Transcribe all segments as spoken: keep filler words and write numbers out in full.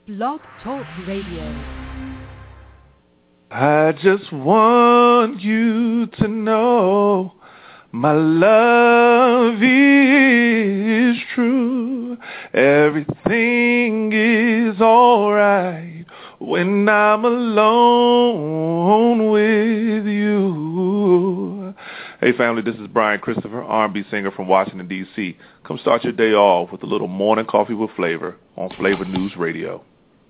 Blog Talk Radio. I just want you to know my love is true. Everything is alright when I'm alone with you. Hey family, this is Brian Christopher, R and B singer from Washington, D C Come start your day off with a little morning coffee with flavor on Flavor News Radio.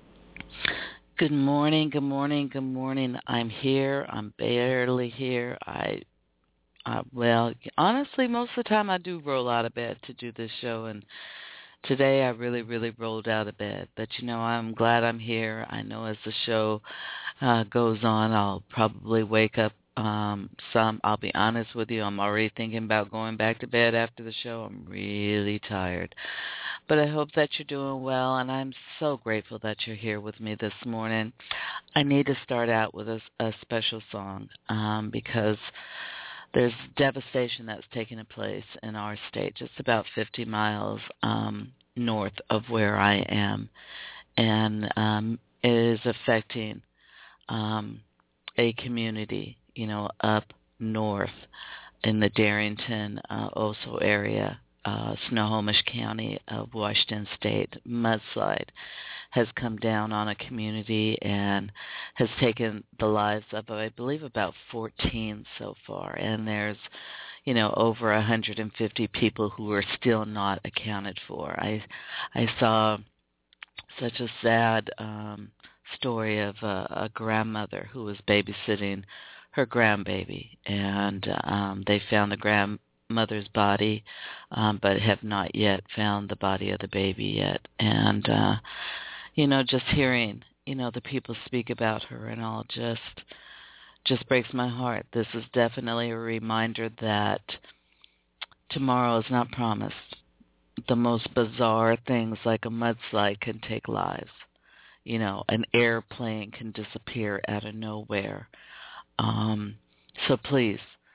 Good morning, good morning, good morning. I'm here. I'm barely here. I, uh, well, honestly, most of the time I do roll out of bed to do this show, and today I really, really rolled out of bed. But, you know, I'm glad I'm here. I know as the show uh, goes on, I'll probably wake up um, some. I'll be honest with you, I'm already thinking about going back to bed after the show. I'm really tired. But I hope that you're doing well, and I'm so grateful that you're here with me this morning. I need to start out with a, a special song um, because there's devastation that's taking place in our state, just about fifty miles um, north of where I am, and um, it is affecting um, a community, you know, up north in the Darrington, uh, Oso area. Uh, Snohomish County of Washington State. Mudslide has come down on a community and has taken the lives of, I believe, about fourteen so far. And there's, you know, over one hundred fifty people who are still not accounted for. I, I saw such a sad um, story of a, a grandmother who was babysitting her grandbaby, and um, they found the grand mother's body, um, but have not yet found the body of the baby yet. And, uh, you know, just hearing, you know, the people speak about her and all just, just breaks my heart. This is definitely a reminder that tomorrow is not promised. The most bizarre things like a mudslide can take lives. You know, an airplane can disappear out of nowhere. Um, so please,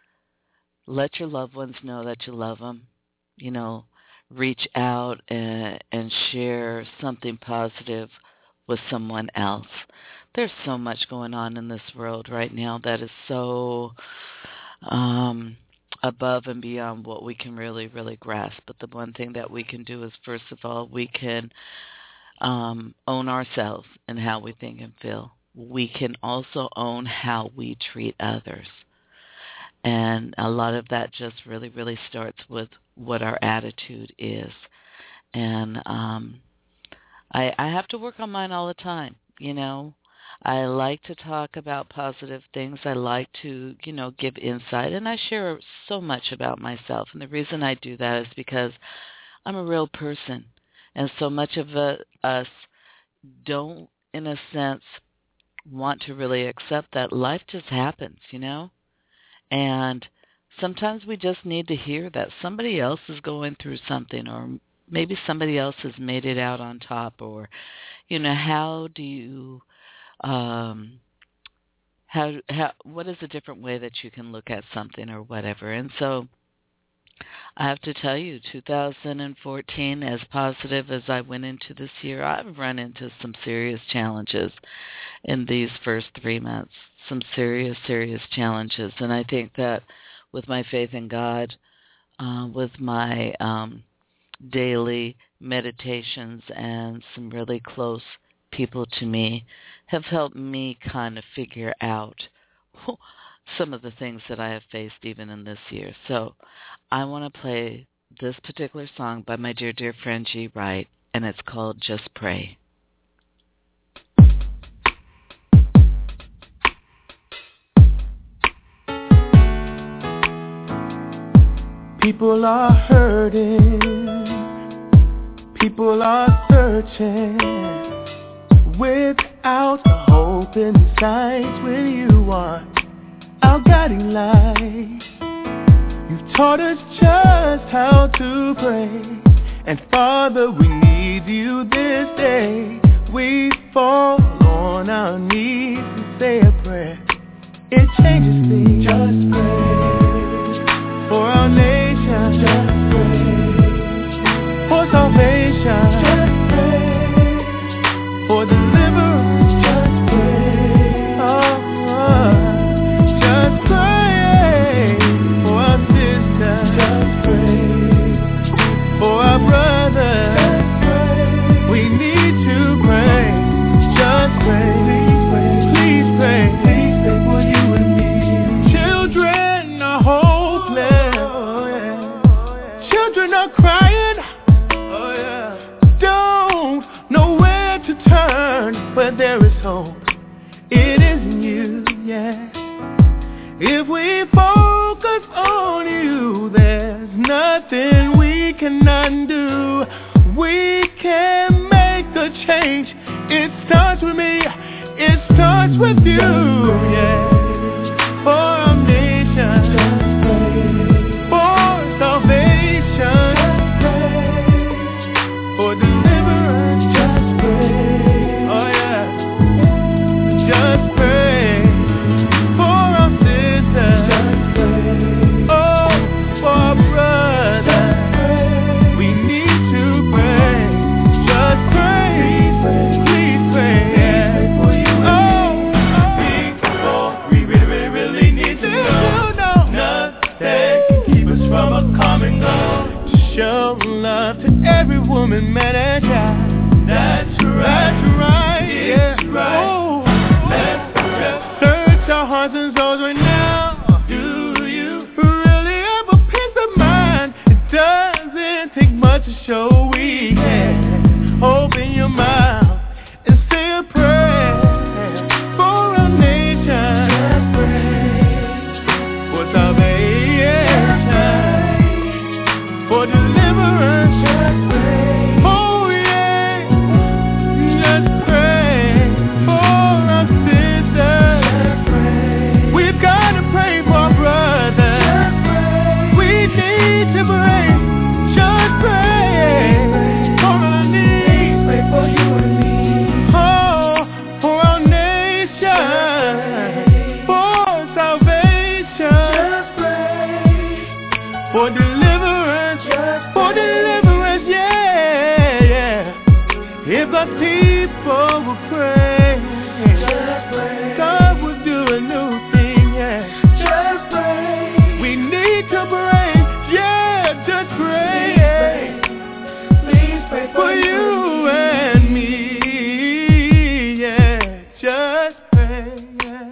let your loved ones know that you love them. You know, reach out and, and share something positive with someone else. There's so much going on in this world right now that is so um, above and beyond what we can really, really grasp. But the one thing that we can do is, first of all, we can um, own ourselves and how we think and feel. We can also own how we treat others. And a lot of that just really, really starts with what our attitude is. And um, I, I have to work on mine all the time, you know. I like to talk about positive things. I like to, you know, give insight. And I share so much about myself. And the reason I do that is because I'm a real person. And so much of uh, us don't, in a sense, want to really accept that life just happens, you know. And sometimes we just need to hear that somebody else is going through something, or maybe somebody else has made it out on top, or, you know, how do you, um, how, how, what is a different way that you can look at something or whatever. And so I have to tell you, two thousand fourteen, as positive as I went into this year, I've run into some serious challenges in these first three months, some serious, serious challenges. And I think that with my faith in God, uh, with my um, daily meditations and some really close people to me have helped me kind of figure out some of the things that I have faced even in this year. So I want to play this particular song by my dear, dear friend G. Wright, and it's called Just Pray. People are hurting, people are searching, without a hope in sight. When you are our guiding light, you've taught us just how to pray. And Father, we need you this day. We fall on our knees and say a prayer. It changes things. Just pray for our nation. Just pray for salvation. Just pray for the but there is hope. It is in you, yeah. If we focus on you, there's nothing we cannot do. We can make a change. It starts with me. It starts with you, yeah. For our nation, for salvation, for deliverance, just pray. Oh yeah, just pray for our sisters, just pray. Oh, for our brothers, we need to pray. Just pray, please pray. Show love to every woman, man, and child. That's right. That's right. Yeah. Right. Oh. Let's just search our hearts and souls right now. Do you really have a peace of mind? It doesn't take much to show we can. Open your mouth and say a prayer for our nation. Just pray for salvation. For deliverance, just pray. Oh yeah, just pray for our sisters. Just pray. We've got to pray for our brothers. Just pray. We need to pray. Just pray for our needs. Pray for you and me. Oh, for our nation. For salvation. Just pray for deliverance. For deliverance, yeah, yeah. If the people will pray, just pray. God will do a new thing, yeah. Just pray. We need to pray, yeah. Just pray, yeah. Please pray for, for you and me, yeah. Just pray, yeah.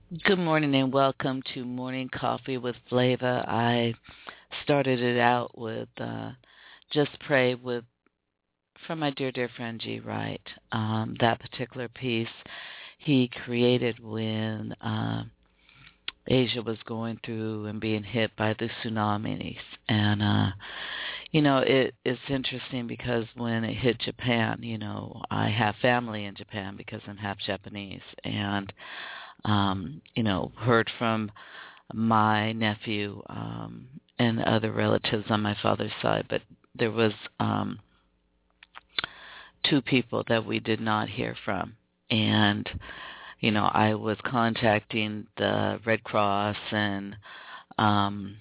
Good morning and welcome to Morning Coffee with Flava. I started it out with uh, Just Pray with from my dear, dear friend G. Wright. Um, that particular piece he created when uh, Asia was going through and being hit by the tsunamis. And, uh, you know, it, it's interesting because when it hit Japan, you know, I have family in Japan because I'm half Japanese. And, um, you know, heard from my nephew um, and other relatives on my father's side. But there was um, two people that we did not hear from. And, you know, I was contacting the Red Cross and, um,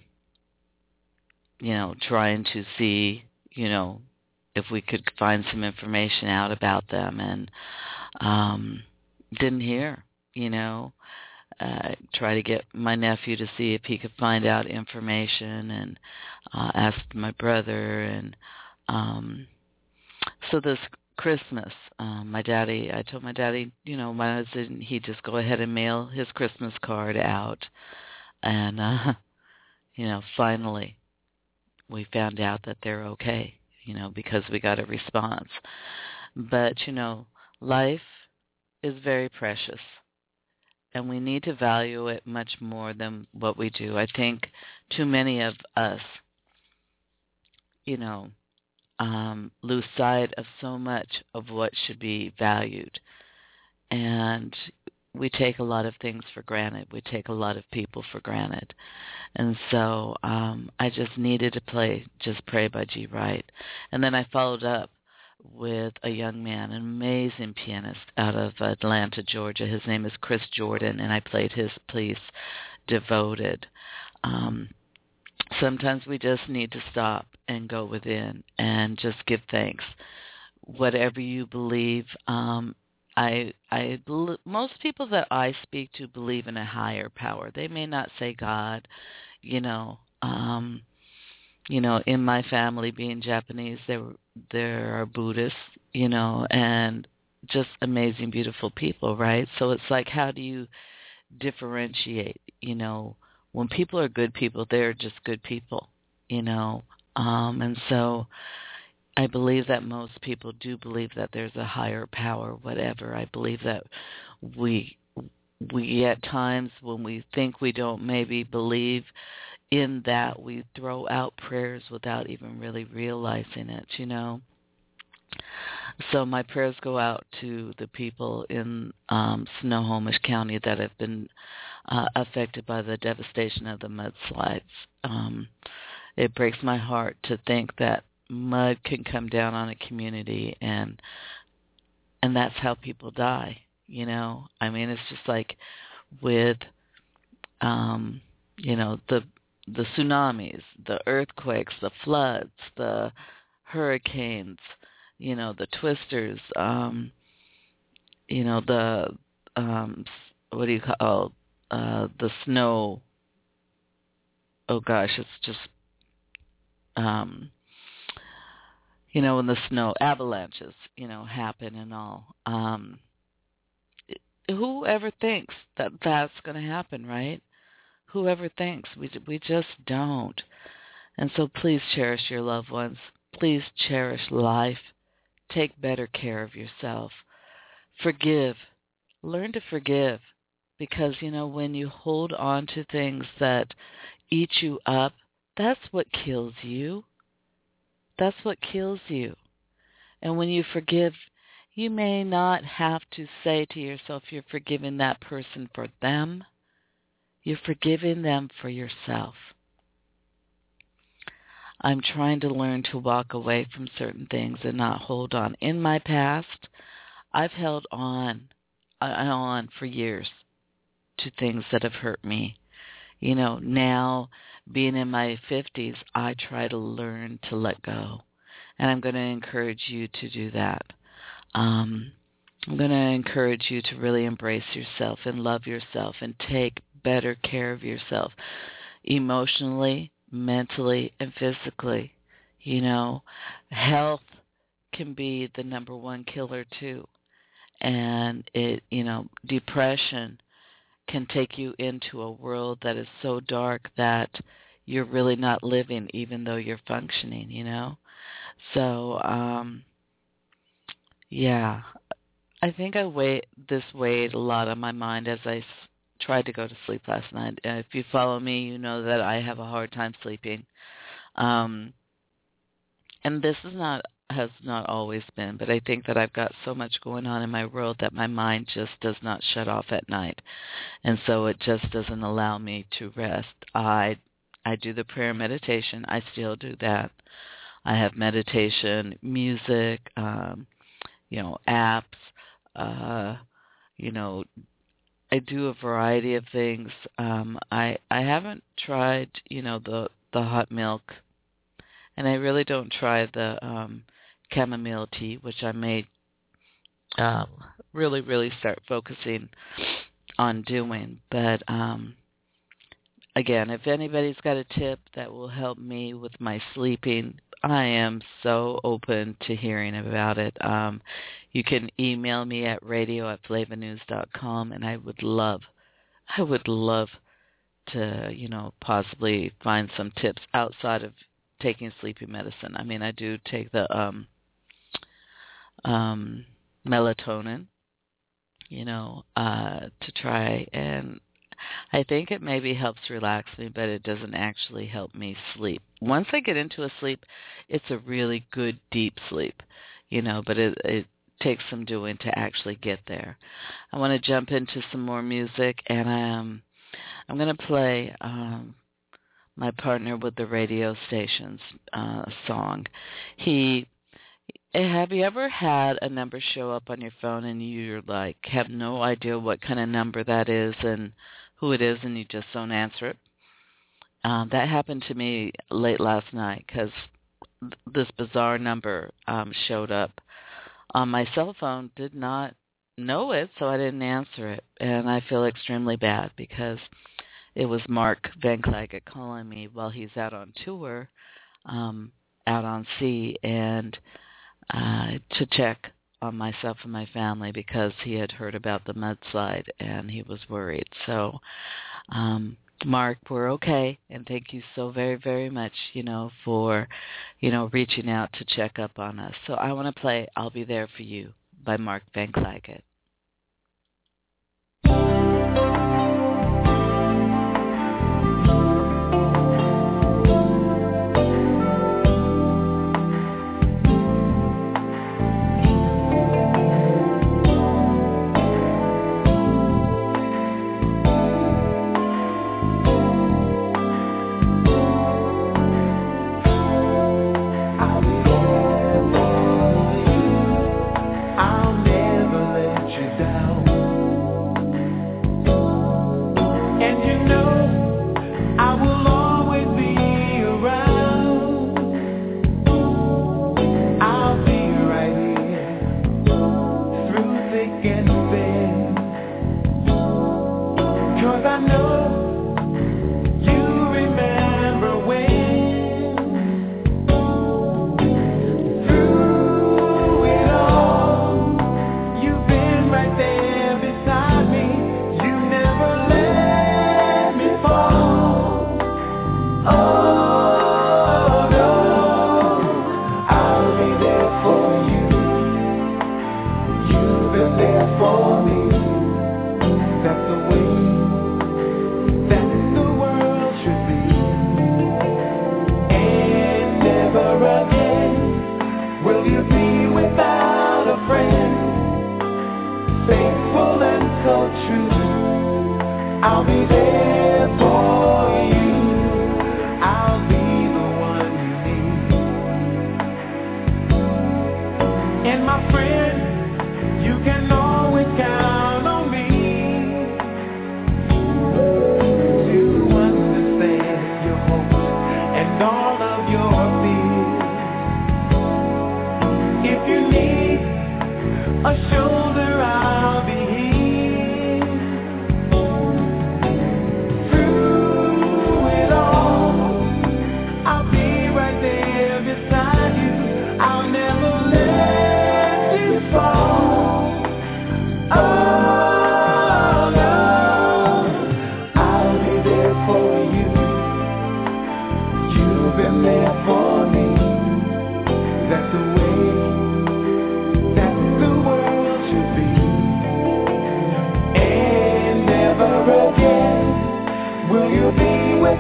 you know, trying to see, you know, if we could find some information out about them, and um, didn't hear, you know. Uh, try to get my nephew to see if he could find out information, and uh, asked my brother. And um, so this Christmas, um, my daddy, I told my daddy, you know, why doesn't he just go ahead and mail his Christmas card out? And, uh, you know, finally we found out that they're okay, you know, because we got a response. But, you know, life is very precious, and we need to value it much more than what we do. I think too many of us, you know, um, lose sight of so much of what should be valued. And we take a lot of things for granted. We take a lot of people for granted. And so um, I just needed to play Just Pray by G. Wright. And then I followed up with a young man, an amazing pianist out of Atlanta, Georgia. His name is Chris Jordan, and I played his piece, Devoted. Um, sometimes we just need to stop and go within and just give thanks. Whatever you believe, um, I, I, most people that I speak to believe in a higher power. They may not say God, you know. Um, you know, in my family, being Japanese, there there are Buddhists, you know, and just amazing, beautiful people, right? So it's like, how do you differentiate? You know, when people are good people, they're just good people, you know. Um, and so I believe that most people do believe that there's a higher power, whatever. I believe that we we at times when we think we don't maybe believe in that, we throw out prayers without even really realizing it, you know. So my prayers go out to the people in um, Snohomish County that have been uh, affected by the devastation of the mudslides. Um, it breaks my heart to think that mud can come down on a community, and and that's how people die, you know. I mean, it's just like with, um, you know, the the tsunamis, the earthquakes, the floods, the hurricanes, you know, the twisters, um, you know, the, um, what do you call, uh, the snow, oh gosh, it's just, um, you know, when the snow avalanches, you know, happen and all. Um, whoever thinks that that's going to happen, right? Whoever thinks, we we just don't. And so please cherish your loved ones. Please cherish life. Take better care of yourself. Forgive. Learn to forgive. Because, you know, when you hold on to things that eat you up, that's what kills you. That's what kills you. And when you forgive, you may not have to say to yourself you're forgiving that person for them. You're forgiving them for yourself. I'm trying to learn to walk away from certain things and not hold on. In my past, I've held on, uh, on for years to things that have hurt me. You know, now being in my fifties, I try to learn to let go. And I'm going to encourage you to do that. Um, I'm going to encourage you to really embrace yourself and love yourself and take better care of yourself emotionally, mentally, and physically. You know, health can be the number one killer too. And it, you know, depression can take you into a world that is so dark that you're really not living even though you're functioning, you know? So, um, yeah, I think I weigh, this weighed a lot on my mind as I s- tried to go to sleep last night. Uh, if you follow me, you know that I have a hard time sleeping. Um, and this is not has not always been, but I think that I've got so much going on in my world that my mind just does not shut off at night. And so it just doesn't allow me to rest. I I do the prayer meditation. I still do that. I have meditation, music, um, you know, apps, uh, you know, I do a variety of things. Um, I I haven't tried, you know, the, the hot milk, and I really don't try the um, chamomile tea, which I may um, really, really start focusing on doing. But um, again, if anybody's got a tip that will help me with my sleeping, I am so open to hearing about it. Um, you can email me at radio at flavonews dot com, and I would love, I would love to, you know, possibly find some tips outside of taking sleeping medicine. I mean, I do take the um, um, melatonin, you know, uh, to try, and I think it maybe helps relax me, but it doesn't actually help me sleep. Once I get into a sleep, it's a really good deep sleep, you know, but it, it takes some doing to actually get there. I want to jump into some more music, and um, I'm going to play um, my partner with the radio station's uh, song. He, have you ever had a number show up on your phone and you're like, have no idea what kind of number that is and who it is, and you just don't answer it? Um, that happened to me late last night because this bizarre number um, showed up on my cell phone. Did not know it, so I didn't answer it, and I feel extremely bad because it was Mark Van Klaget calling me while he's out on tour, um, out on sea, and uh, to check on myself and my family because he had heard about the mudslide and he was worried. So, um, Mark, we're okay, and thank you so very, very much, you know, for, you know, reaching out to check up on us. So I want to play I'll Be There For You by Mark Van Klaget.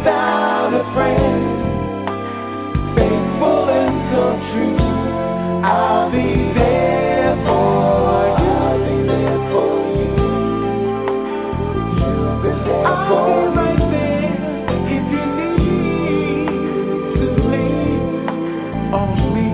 without a friend, faithful and so true. I'll be there for you. I'll be there for you. You've been there I'll for be right there if you need to lean on me.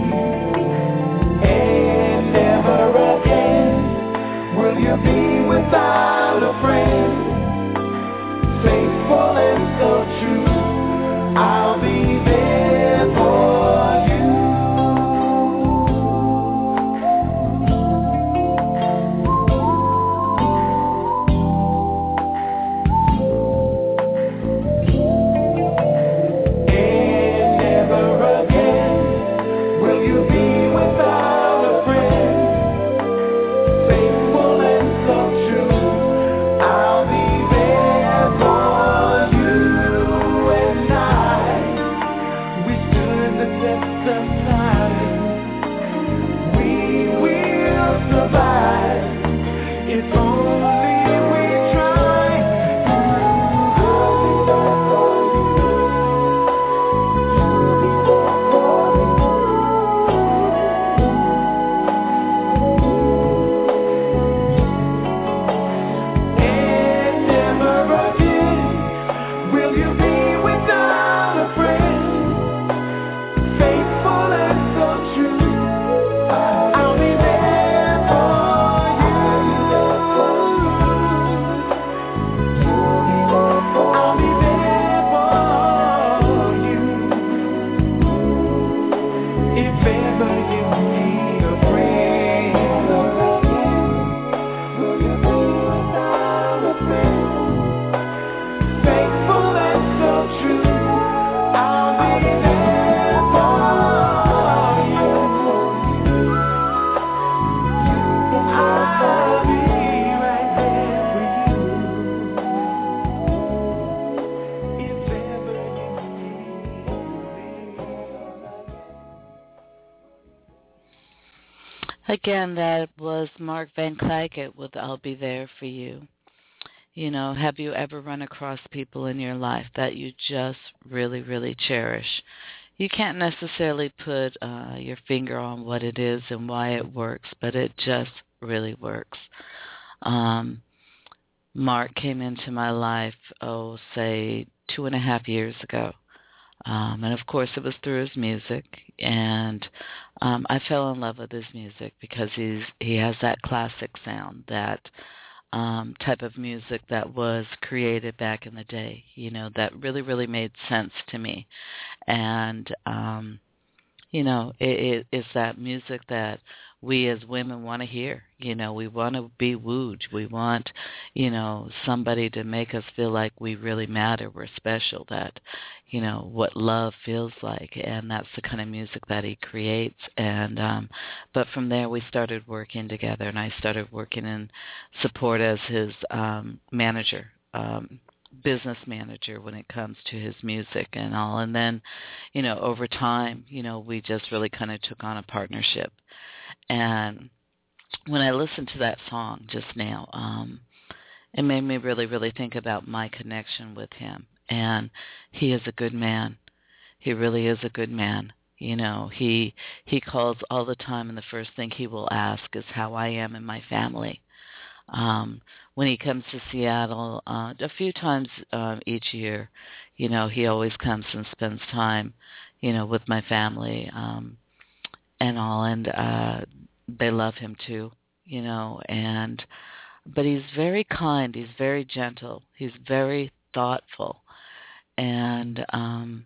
And never again will you be without a friend, faithful and so true. I'll be there for you. And never again will you be without a friend, faithful and so true. I'll be there for you. And I, we stood the test of time. We will survive if only we try. I'll be there for you. You'll be there for me. And never again will you be without a friend, faithful and so true. I'll be there for you. You'll be there for I'll be there for you. If ever you need a friend, will you be without a friend, faithful and so true? I'll be there for you. I'll be right there for you. If ever you need me. Again, that was Mark Van Clyke with I'll Be There For You. You know, have you ever run across people in your life that you just really, really cherish? You can't necessarily put uh, your finger on what it is and why it works, but it just really works. Um, Mark came into my life, oh, say, two and a half years ago. Um, and, of course, it was through his music. And um, I fell in love with his music because he's he has that classic sound, that um, type of music that was created back in the day, you know, that really, really made sense to me. And, um, you know, it, it, it's that music that we as women want to hear. You know, we want to be wooed. We want, you know, somebody to make us feel like we really matter, we're special, that, you know, what love feels like. And that's the kind of music that he creates. And um, but from there we started working together, and I started working in support as his um, manager, um, business manager when it comes to his music and all. And then, you know, over time, you know, we just really kind of took on a partnership. And when I listened to that song just now, um, it made me really, really think about my connection with him. And he is a good man. He really is a good man. You know, he he calls all the time, and the first thing he will ask is how I am and my family. Um, when he comes to Seattle, uh, a few times uh, each year, you know, he always comes and spends time, you know, with my family um, and all, and uh, they love him too, you know, and but he's very kind, he's very gentle, he's very thoughtful, and um,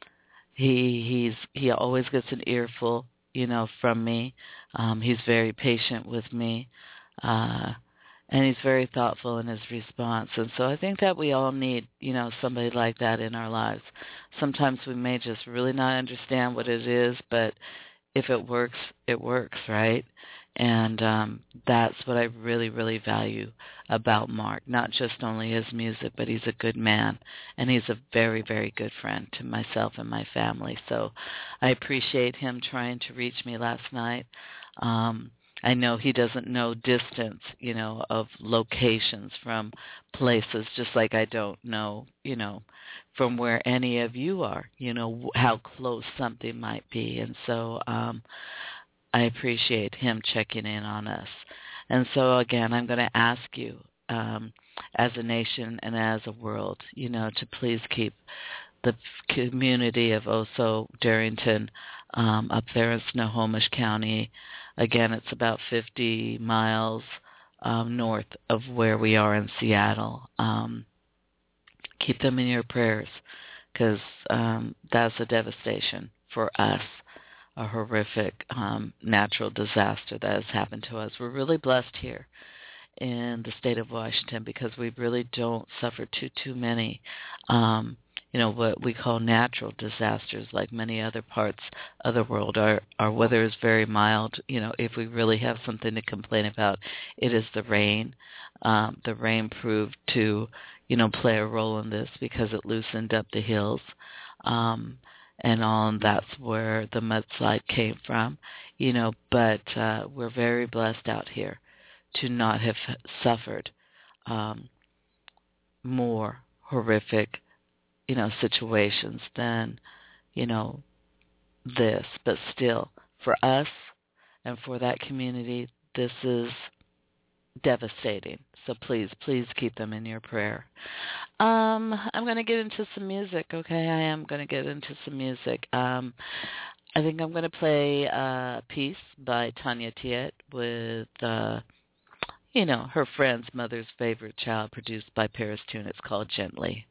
he he's he always gets an earful, you know, from me. Um, he's very patient with me. Uh, And he's very thoughtful in his response. And so I think that we all need, you know, somebody like that in our lives. Sometimes we may just really not understand what it is, but if it works, it works, right? And um, that's what I really, really value about Mark. Not just only his music, but he's a good man. And he's a very, very good friend to myself and my family. So I appreciate him trying to reach me last night. Um I know he doesn't know distance, you know, of locations from places, just like I don't know, you know, from where any of you are, you know, how close something might be. And so um, I appreciate him checking in on us. And so, again, I'm going to ask you, um, as a nation and as a world, you know, to please keep the community of Oso Darrington um, up there in Snohomish County. Again, it's about fifty miles um, north of where we are in Seattle. Um, keep them in your prayers, because um, that's a devastation for us, a horrific um, natural disaster that has happened to us. We're really blessed here in the state of Washington because we really don't suffer too, too many, um, you know, what we call natural disasters like many other parts of the world. Our, our weather is very mild. You know, if we really have something to complain about, it is the rain. Um, the rain proved to, you know, play a role in this because it loosened up the hills. Um, and all, and that's where the mudslide came from, you know, but uh, we're very blessed out here to not have suffered um, more horrific, you know, situations than, you know, this. But still, for us and for that community, this is devastating. So please, please keep them in your prayer. Um, I'm going to get into some music, okay? I am going to get into some music. Um, I think I'm going to play a piece by Tanya Tiet with, uh, you know, her friend's mother's favorite child, produced by Paris Tune. It's called Gently.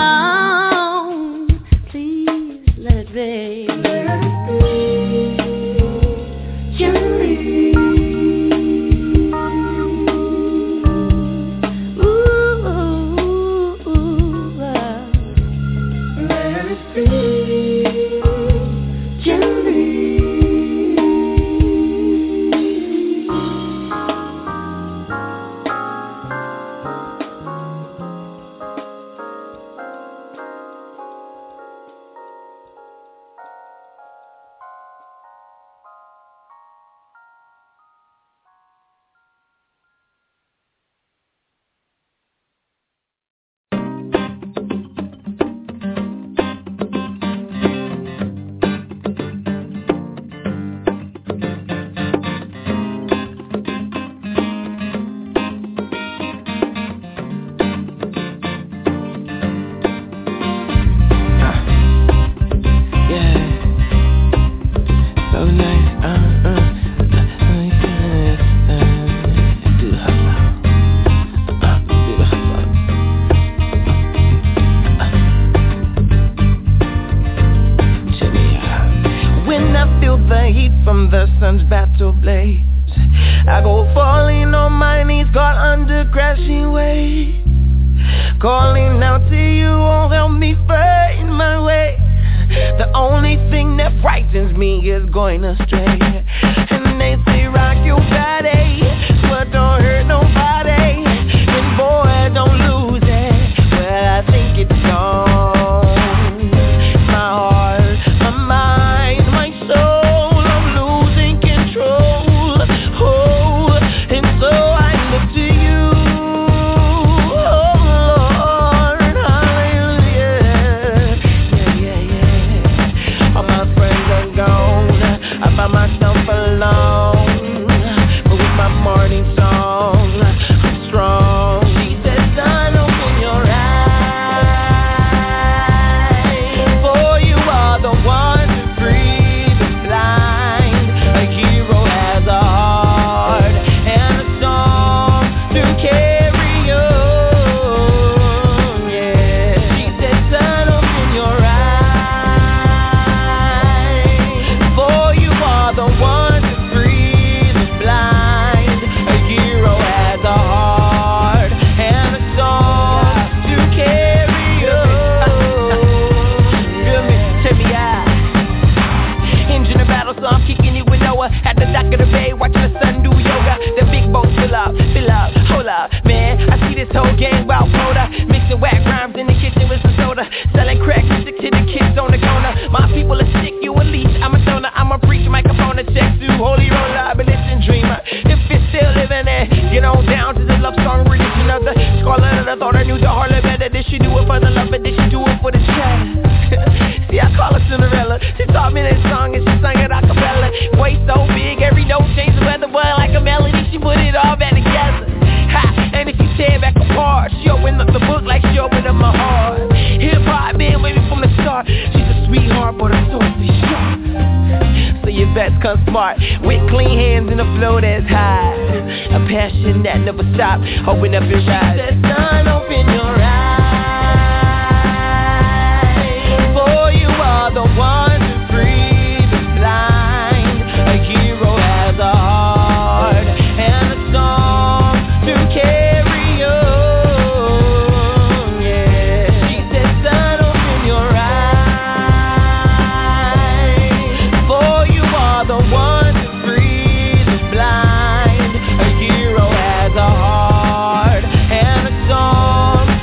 Let it be. Calling out to you won't help me find my way. The only thing that frightens me is going astray. And they say rock your body, but don't hurt nobody. And boy, don't lose it. Well, I think it's gone. My heart, my mind, my soul, I'm losing control. Oh, and so I look to you. Oh Lord, hallelujah. Yeah, yeah, yeah. All my friends are gone. I find myself alone, but with my morning song, I'm strong. She said, son, open your eyes, for you are the one to free the blind. A hero has a heart and a song to carry on. Yeah, she said, son, open your eyes, for you are the one to free the blind. A hero has a heart and a song to carry on. Feel me? Check me out. Engine of battle, so I'm kicking it with Noah. At the dock of the bay, watching the sun do yoga. The big boats fill up, fill up, hold up, man. I see this whole gang about quota. Mixing whack rhymes in the kitchen with some soda. Selling crack music to the kids on the corner. My people are sick, you a leech. I'm a stoner, I'm a preacher, microphone a check to holy roller, abolition dreamer. If it's still living there, get on down to the love song religion of the scarlet of the thought I knew the harlot better. Did she do it for the love, but did she do it for the chat? See, I call her Cinderella. She taught me this song and she sang it a cappella. Voice so big, every note changed the weather, but like a melody, she put it all back together. Ha! And if you tear back apart, she opened up the book like she opened up my heart. Hip hop been with me from the start. She's a sweetheart, but her soul is sharp. So you best come smart, with clean hands and a flow that's high. A passion that never stops. Open up your eyes. She said, son, open your eyes, for you are the one to free the blind. A hero has a heart and a song to carry on. Yeah, she said, son, open your eyes, for you are the one to free the blind. A hero has a heart and a song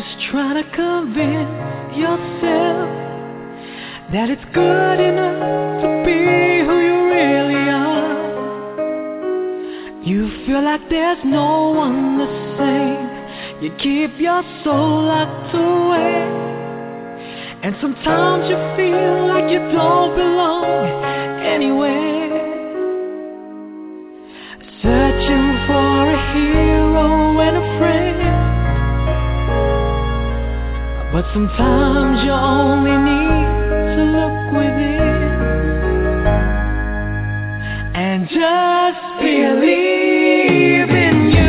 just trying to convince yourself that it's good enough to be who you really are. You feel like there's no one the same. You keep your soul locked away, and sometimes you feel like you don't belong anywhere. Searching for a hero and a friend, but sometimes you only need to look within and just believe in you.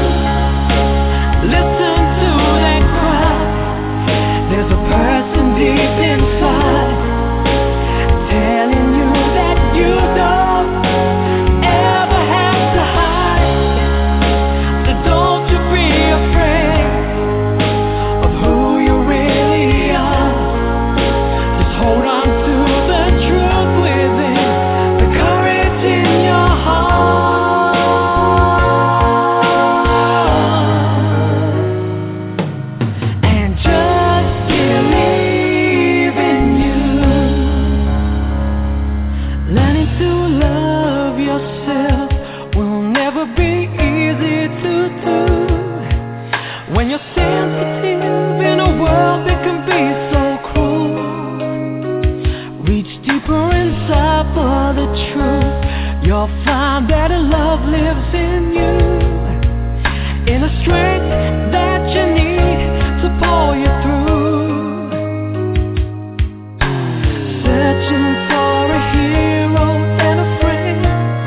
Listen to that cry. There's a person deep inside telling you that you don't ever have to hide. So don't you be afraid of who you really are. Just hold on to the truth within, the courage in your heart, and just believe in you. Learning to love yourself will never be easy to do when you're sensitive in a world that can be so cruel. Reach deeper inside for the truth. You'll find that love lives in you, in a strength that you need to pull you through. Searching for a hero and a friend,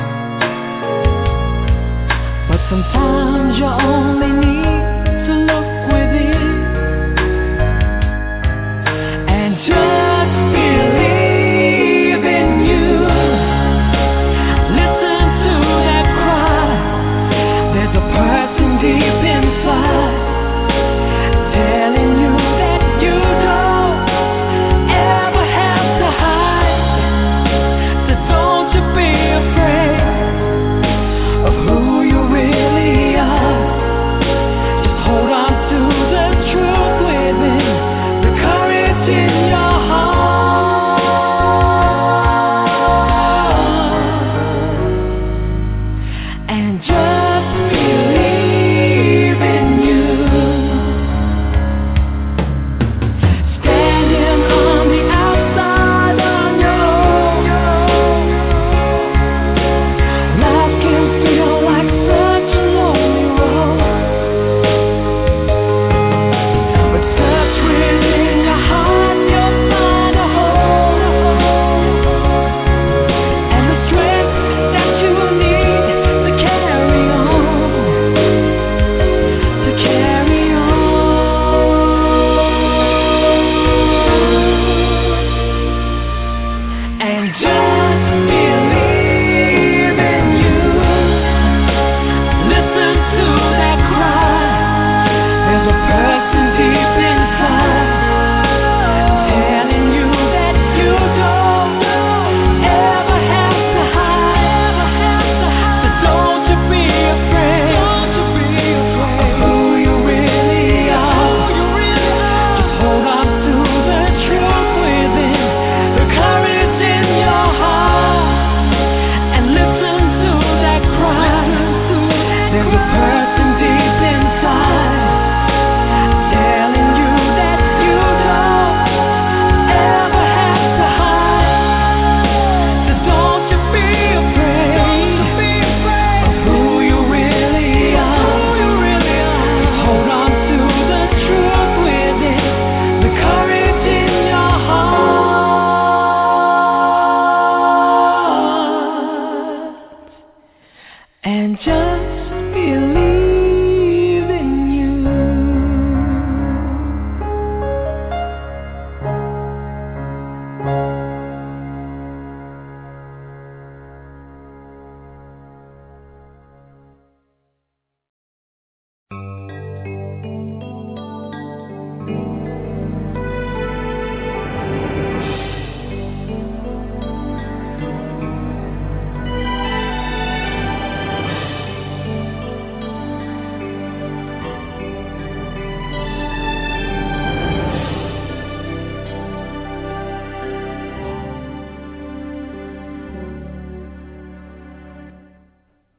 but sometimes you only need to look within and just believe in you. Listen to that cry. There's a person deep inside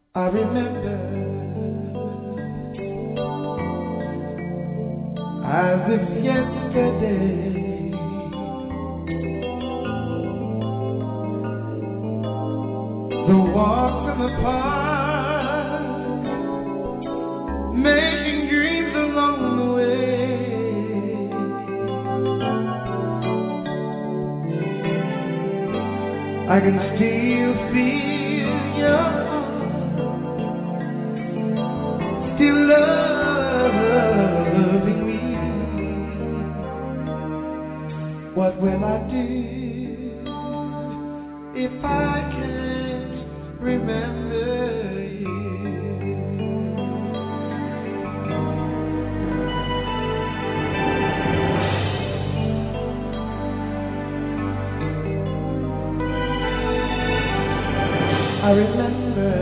I remember as if yesterday, the walks in the park, making dreams along the way. I can still feel your heart, still loving me. What will I do if I can't remember you? I remember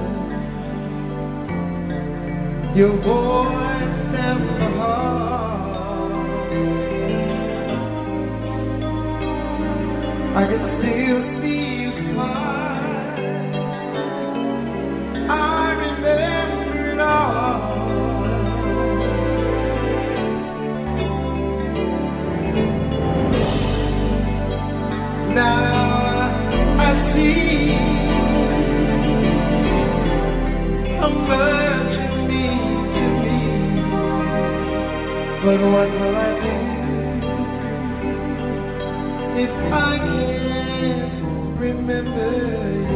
your voice and the heart. I can still see you smile. I remember it all. Now I see how much it means to me. But what will I do if I can't remember you?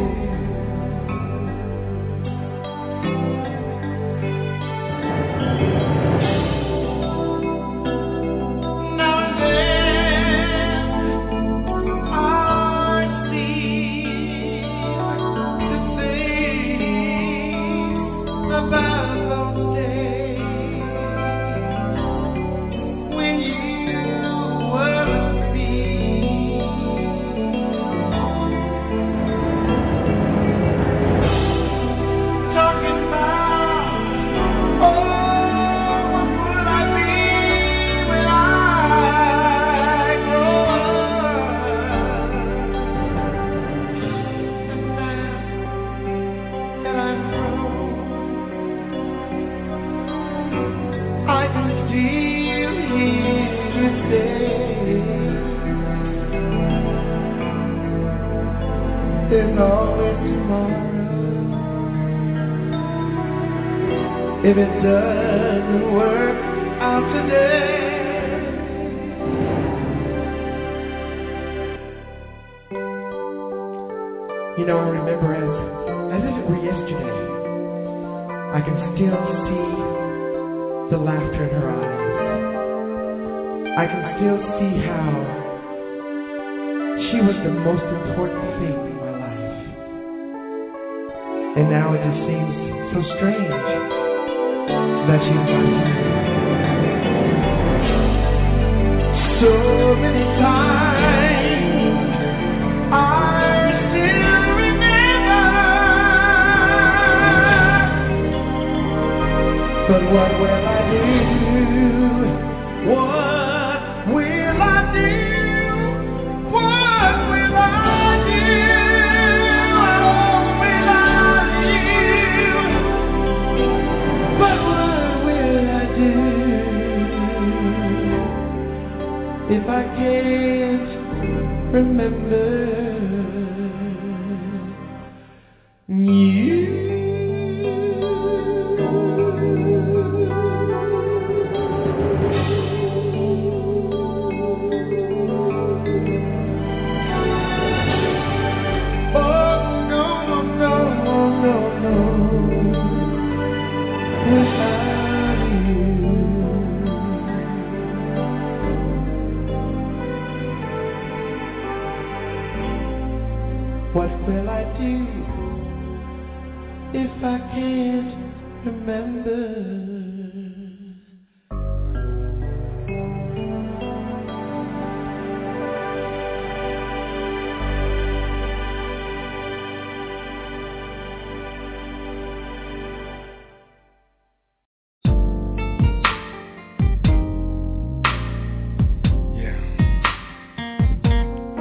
Now and then I seem to think about those days when you were with me. Talking about, oh, what would I be when I grow up? And now that I'm grown, I can still hear you say, there's always tomorrow. If it doesn't work out today, you know, I remember as, as if it were yesterday, I can still see the laughter in her eyes. I can still see how she was the most important thing in my life. And now it just seems so strange that she's not here. So many times I still remember, but what will I do? What will I do? What will I do? What will I do? But what will I do if I can't remember you? What will I do if I can't remember?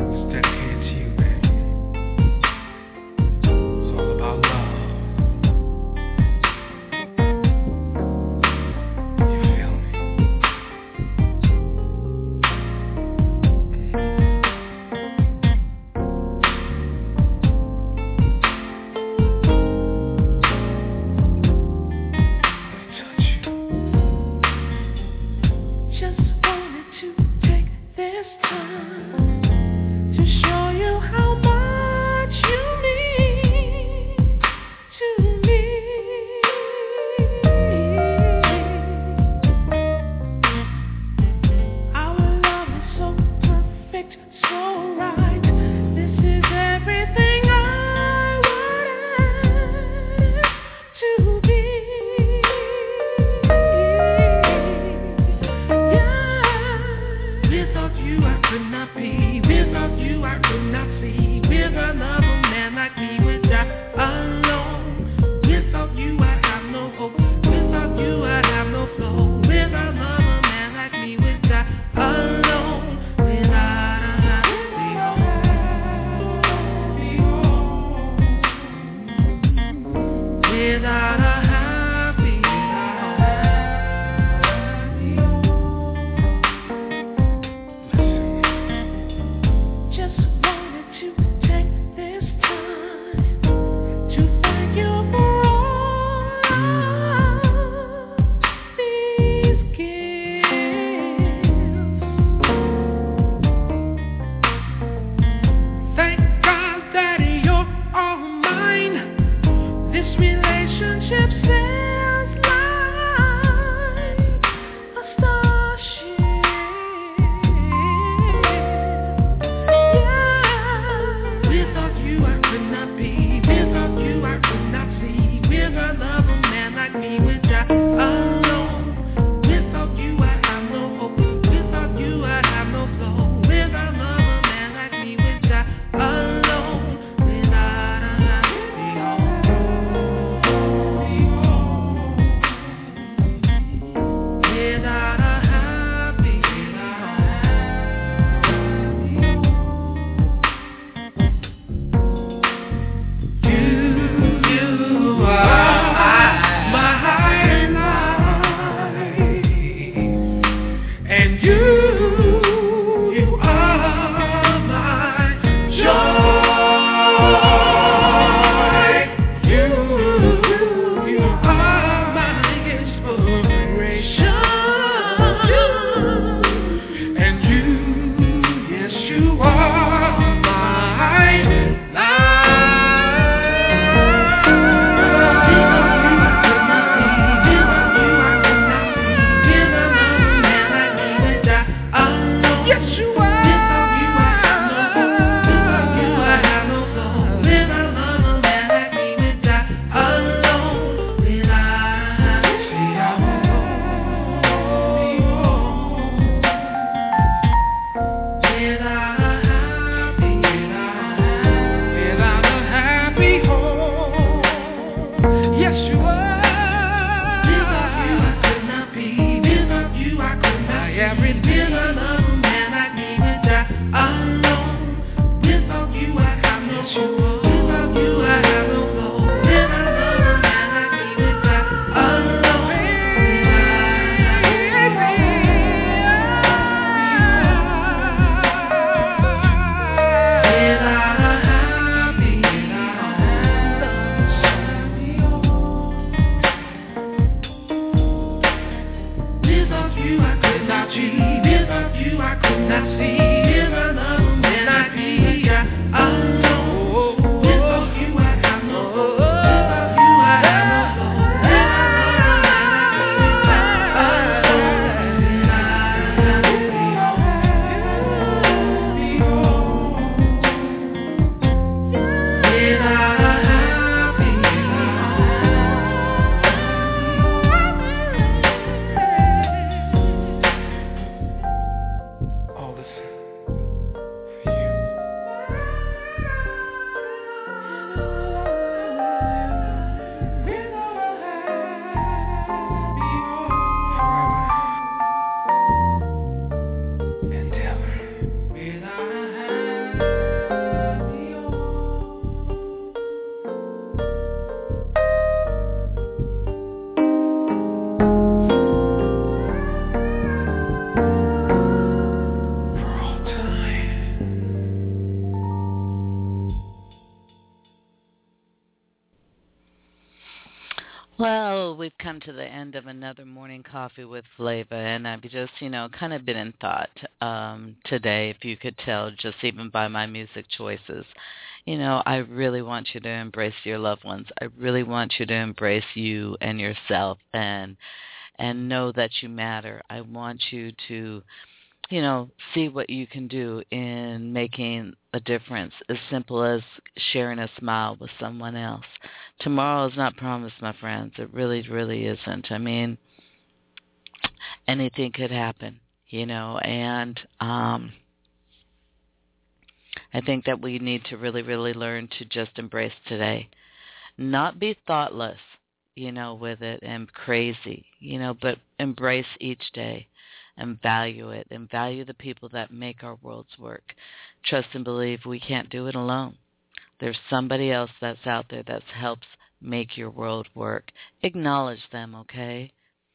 It's all about love. Well, we've come to the end of another morning coffee with Flava, and I've just, you know, kind of been in thought um, today, if you could tell, just even by my music choices. You know, I really want you to embrace your loved ones. I really want you to embrace you and yourself and and know that you matter. I want you to, you know, see what you can do in making a difference, as simple as sharing a smile with someone else. Tomorrow is not promised, my friends. It really, really isn't. I mean, anything could happen, you know, and um, I think that we need to really, really learn to just embrace today. Not be thoughtless, you know, with it and crazy, you know, but embrace each day and value it and value the people that make our worlds work. Trust and believe we can't do it alone. There's somebody else that's out there that helps make your world work. Acknowledge them, okay?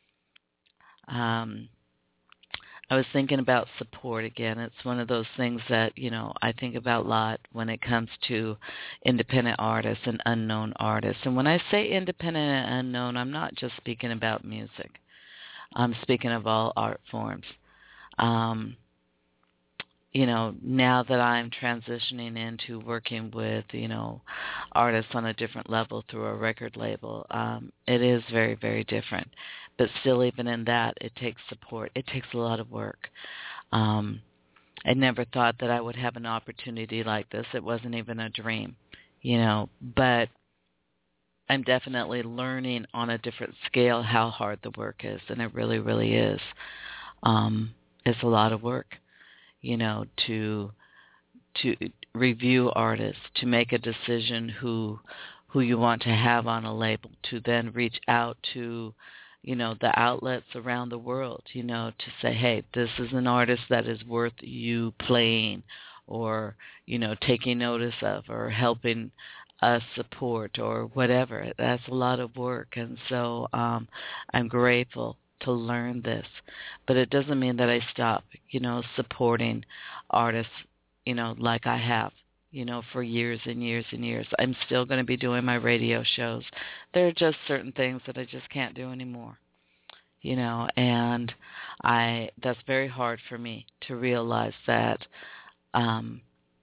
Um, I was thinking about support again. It's one of those things that, you know, I think about a lot when it comes to independent artists and unknown artists. And when I say independent and unknown, I'm not just speaking about music. I'm speaking of all art forms. Um, you know, now that I'm transitioning into working with, you know, artists on a different level through a record label, um, it is very, very different. But still, even in that, it takes support. It takes a lot of work. Um, I never thought that I would have an opportunity like this. It wasn't even a dream, you know, but I'm definitely learning on a different scale how hard the work is, and it really, really is. Um, it's a lot of work, you know, to to review artists, to make a decision who who you want to have on a label, to then reach out to, you know, the outlets around the world, you know, to say, hey, this is an artist that is worth you playing or, you know, taking notice of or helping us support or whatever. That's a lot of work. And so um, I'm grateful to learn this. But it doesn't mean that I stop, you know, supporting artists, you know, like I have, you know, for years and years and years. I'm still going to be doing my radio shows. There are just certain things that I just can't do anymore, you know, and I that's very hard for me to realize that um,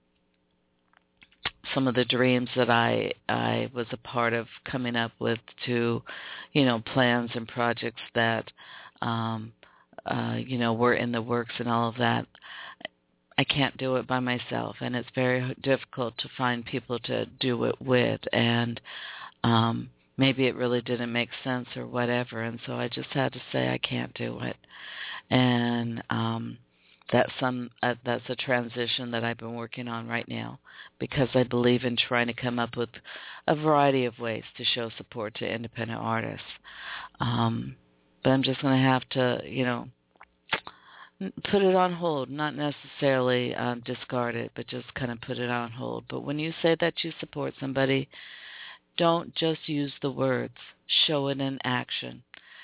some of the dreams that I I was a part of coming up with to, you know, plans and projects that, um, uh, you know, were in the works and all of that, I can't do it by myself, and it's very difficult to find people to do it with, and um, maybe it really didn't make sense or whatever, and so I just had to say I can't do it, and um, that's some uh, that's a transition that I've been working on right now, because I believe in trying to come up with a variety of ways to show support to independent artists, um, but I'm just going to have to, you know, put it on hold, not necessarily um, discard it, but just kind of put it on hold. But when you say that you support somebody, don't just use the words. Show it in action.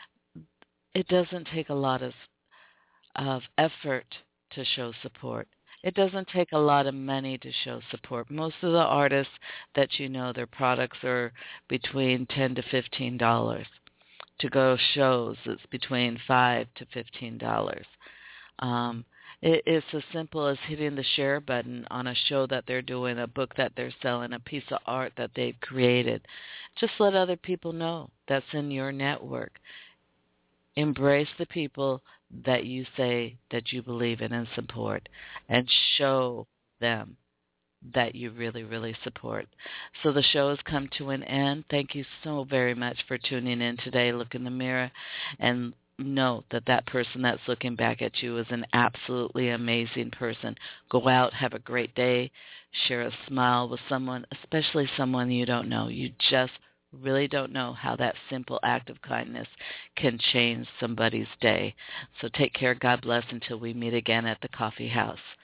It doesn't take a lot of, of effort to show support. It doesn't take a lot of money to show support. Most of the artists that you know, their products are between ten to fifteen dollars. To go shows, it's between five to fifteen dollars. Um, it, it's as simple as hitting the share button on a show that they're doing, a book that they're selling, a piece of art that they've created. Just let other people know that's in your network. Embrace the people that you say that you believe in and support, and show them that you really, really support. So the show has come to an end. Thank you so very much for tuning in today. Look in the mirror and know that that person that's looking back at you is an absolutely amazing person. Go out, have a great day, share a smile with someone, especially someone you don't know. You just really don't know how that simple act of kindness can change somebody's day. So take care. God bless until we meet again at the coffee house.